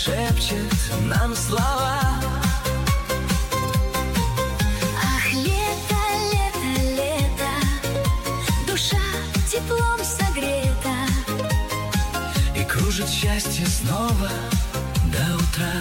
шепчет нам слова. Ах, лето, лето, лето, душа теплом согрета, И кружит счастье снова до утра.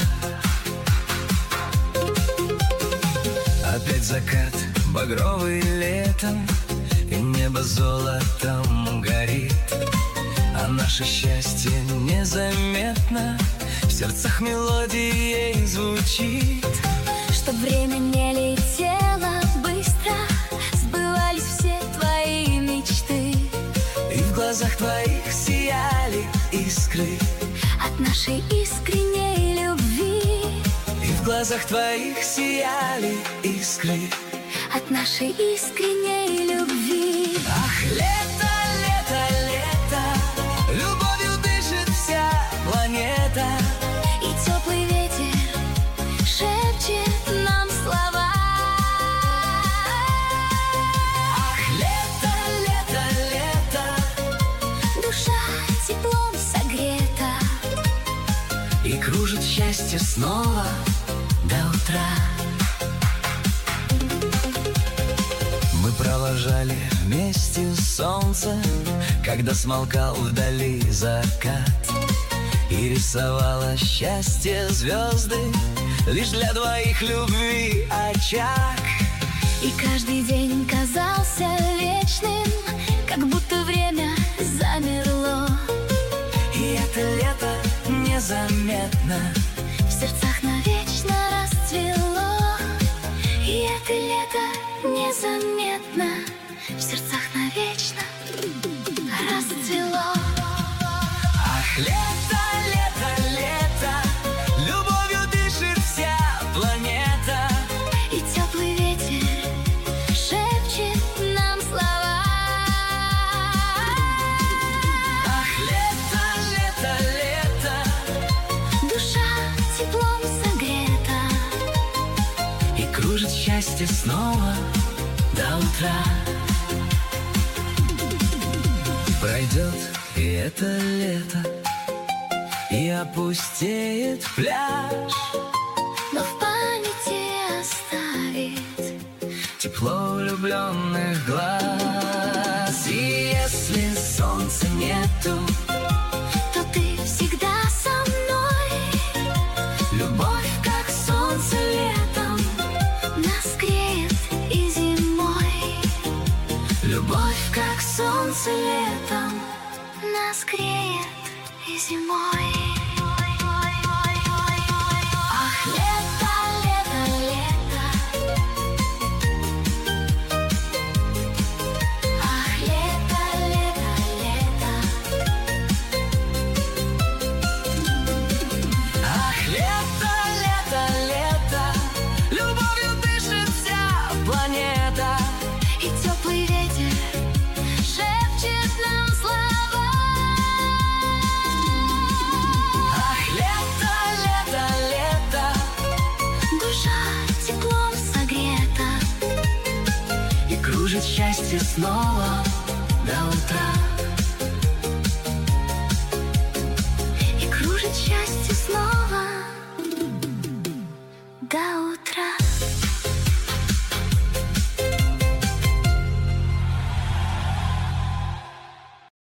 Опять закат багровый летом, И небо золотом горит, А наше счастье незаметно В сердцах мелодией звучит. чтоб время не летело быстро, сбывались все твои мечты, И в глазах твоих сияли искры, от нашей искренней любви. И в глазах твоих сияли искры, От нашей искренней любви. Ах, лето, лето, лето, любовью дышит вся планета, И теплый ветер шепчет нам слова. Ах, лето, лето, лето, Душа теплом согрета, И кружит счастье снова до утра. Мы провожали вместе солнце, когда смолкал вдали закат, И рисовало счастье звезды лишь для двоих любви очаг. и каждый день казался вечным, как будто время замерло. И это лето незаметно В сердцах навечно расцвело. И это лето незаметно в сердцах навечно расцвело. Ах, лето, лето, лето, любовью дышит вся планета, И теплый ветер шепчет нам слова. Ах, лето, лето, лето, Душа теплом согрета, И кружит счастье снова до утра. Пройдет и это лето, И опустеет пляж, но в памяти оставит тепло влюбленных глаз. И если солнца нету, то ты всегда со мной. любовь, Как солнце летом нас греет и зимой. любовь, Как солнце летом нас греет и зимой. Ах, лето, лето, лето. Ах, лето, лето, лето. ах, лето, лето, лето, любовью дышит вся планета, И теплый ветер шепчет нам слова. Ах, лето, лето, лето, Душа теплом согрета, И кружит счастье снова до утра.